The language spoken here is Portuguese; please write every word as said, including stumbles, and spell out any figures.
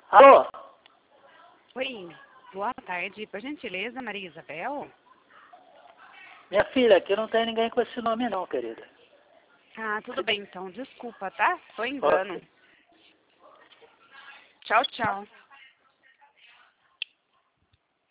Alô? Oi, boa tarde. Por gentileza, Maria Isabel? Minha filha, aqui não tem ninguém com esse nome não, querida. Ah, tudo bem então. Desculpa, tá? Foi engano. Ok. Tchau, tchau.